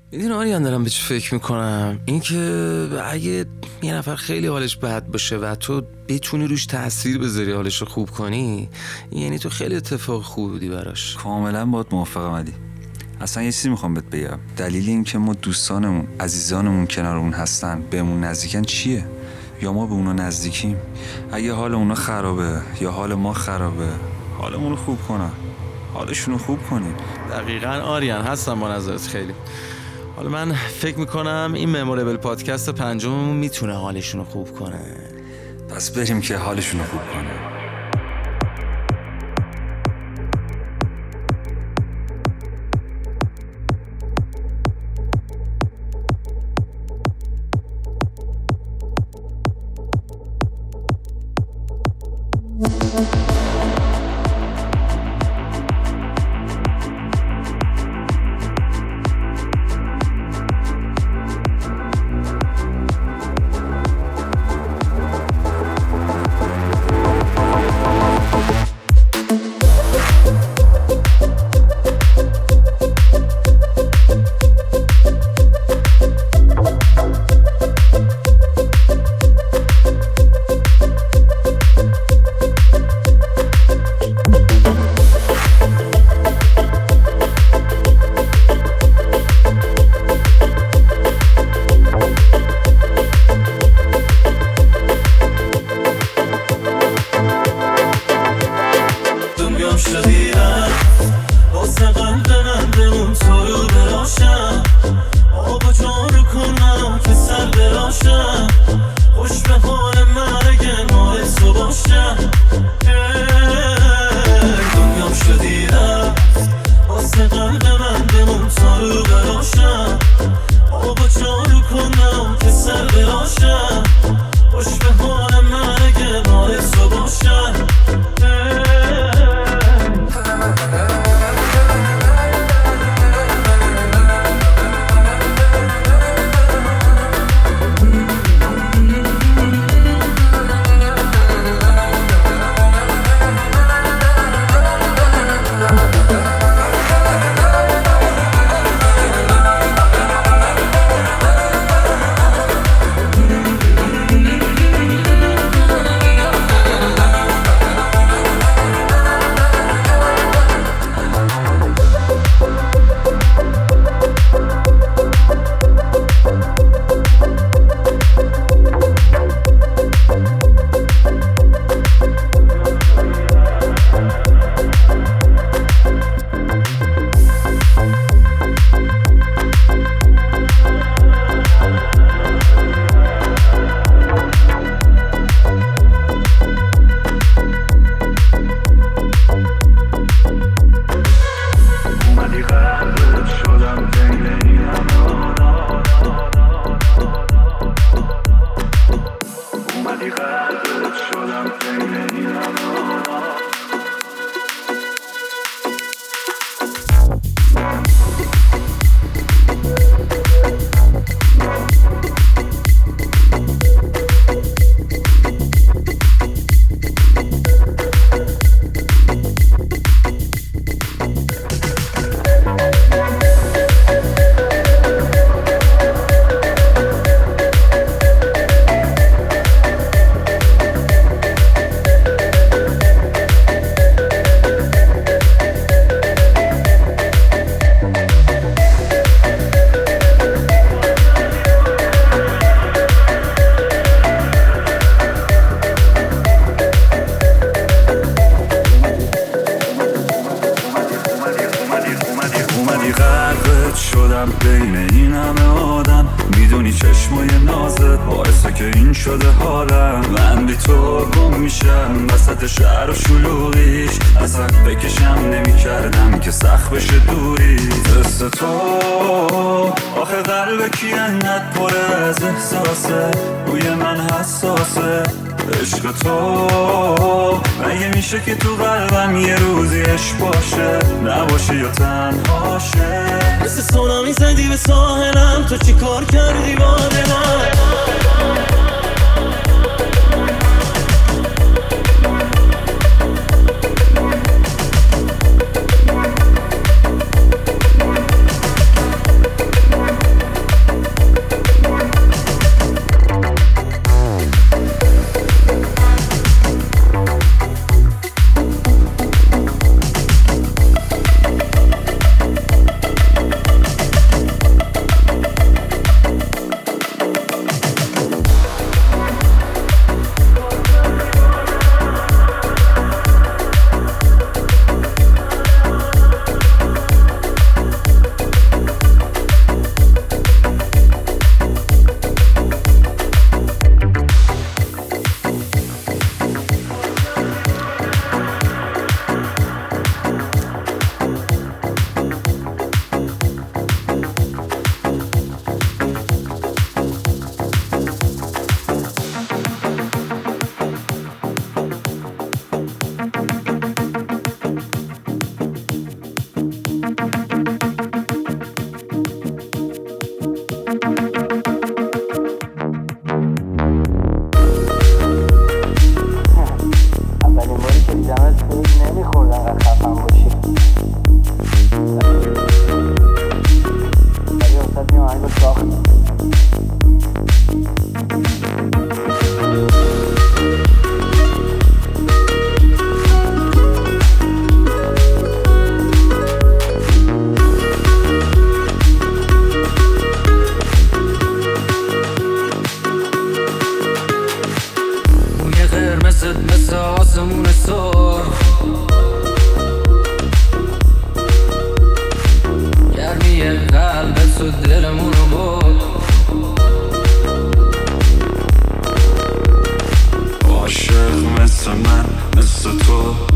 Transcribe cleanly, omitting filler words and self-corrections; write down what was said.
میدونی آریان دارم به چی فکر میکنم؟ اینکه اگه یه نفر خیلی حالش بد باشه و تو بتونی روش تأثیر بذاری حالش رو خوب کنی، یعنی تو خیلی اتفاق خوبی بودی براش. کاملا باهات موافقم علی. اصلا یه چیزی میخوام بهت بگم. دلیل این که ما دوستانمون، عزیزانمون کنارمون هستن، بهمون نزدیکن چیه؟ یا ما به اونا نزدیکیم؟ اگه حال اونا خرابه یا حال ما خرابه، حالمون رو خوب کنن، حالشون رو خوب کنیم. دقیقاً آریان، هستم با نظرت خیلی. حالا من فکر میکنم این مموریبل پادکست 5 میتونه حالشون رو خوب کنه. پس بریم که حالشون رو خوب کنه. شدم بین این همه آدم، میدونی چشمای نازت باعثه که این شده حالم. من بی تو گم میشم وسط شهر و شلوغیش، اصلا بکشم نمی کردم که سخت بشه دوری. دست تو آخه قلب کی انقدر پره از احساسه، روی من حساسه. عشق تو مگه میشه که تو قلبم یه روزی عشق باشه، نباشه یا تنهاشه. مثل سونامی زدی به ساحلم، تو چی کار کردی با دلم؟ قلبت تو دلمونو برد. عاشق مثل من مثل تو